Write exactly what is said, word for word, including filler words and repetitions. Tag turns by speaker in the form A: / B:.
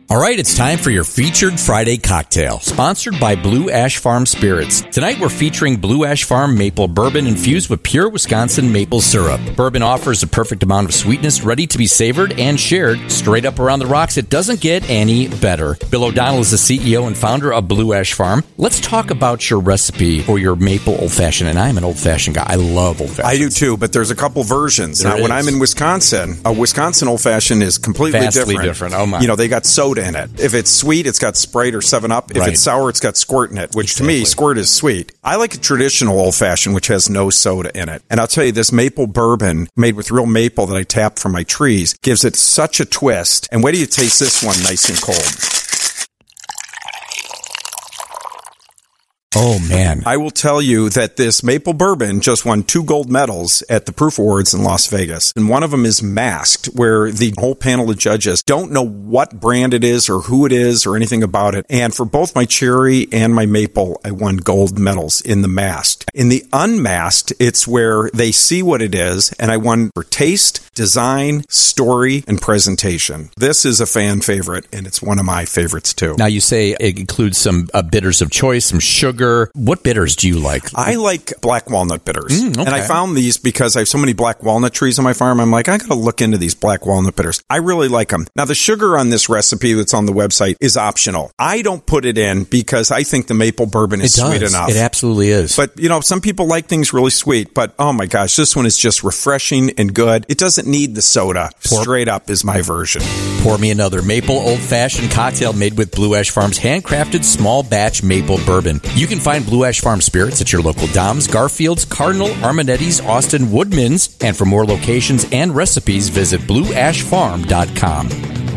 A: All right, it's time for your featured Friday cocktail, sponsored by Blue Ash Farm Spirits. Tonight we're featuring Blue Ash Farm Maple Bourbon infused with pure Wisconsin maple syrup. Bourbon offers the perfect amount of sweetness, ready to be savored and shared straight up around the rocks. It doesn't get any better. Bill O'Donnell is the C E O and founder of Blue Ash Farm. Let's talk about your recipe for your maple old-fashioned, and I'm an old-fashioned guy. I love old-fashioned.
B: I do too, but there's a couple versions.
A: There
B: now,
A: is.
B: when I'm in Wisconsin, a Wisconsin old-fashioned is completely
A: Vastly
B: different.
A: different. Oh, my.
B: You know, they got soda in it. If it's sweet, it's got Sprite or seven up. If
A: Right.
B: it's sour, it's got Squirt in it, which
A: Exactly.
B: to me, Squirt is sweet. I like a traditional old-fashioned, which has no soda in it. And I'll tell you, this maple bourbon made with real maple that I tapped from my trees gives it such a twist. And wait till you taste this one nice and cold.
A: Oh, man.
B: I will tell you that this maple bourbon just won two gold medals at the Proof Awards in Las Vegas. And one of them is Masked, where the whole panel of judges don't know what brand it is or who it is or anything about it. And for both my cherry and my maple, I won gold medals in the Masked. In the Unmasked, it's where they see what it is, and I won for taste, design, story, and presentation. This is a fan favorite, and it's one of my favorites too.
A: Now, you say it includes some uh, bitters of choice, some sugar. What bitters do you like?
B: I like black walnut bitters.
A: Mm, okay.
B: And I found these because I have so many black walnut trees on my farm. I'm like, I got to look into these black walnut bitters. I really like them. Now, the sugar on this recipe that's on the website is optional. I don't put it in because I think the maple bourbon is
A: it does.
B: sweet enough.
A: It absolutely is.
B: But, you know, some people like things really sweet. But, oh, my gosh, this one is just refreshing and good. It doesn't need the soda.
A: Pour-
B: Straight up is my version.
A: Pour me another maple old-fashioned cocktail made with Blue Ash Farm's handcrafted small batch maple bourbon. You can find Blue Ash Farm Spirits at your local Dom's, Garfield's, Cardinal, Armanetti's, Austin, Woodman's. And for more locations and recipes, visit blue ash farm dot com.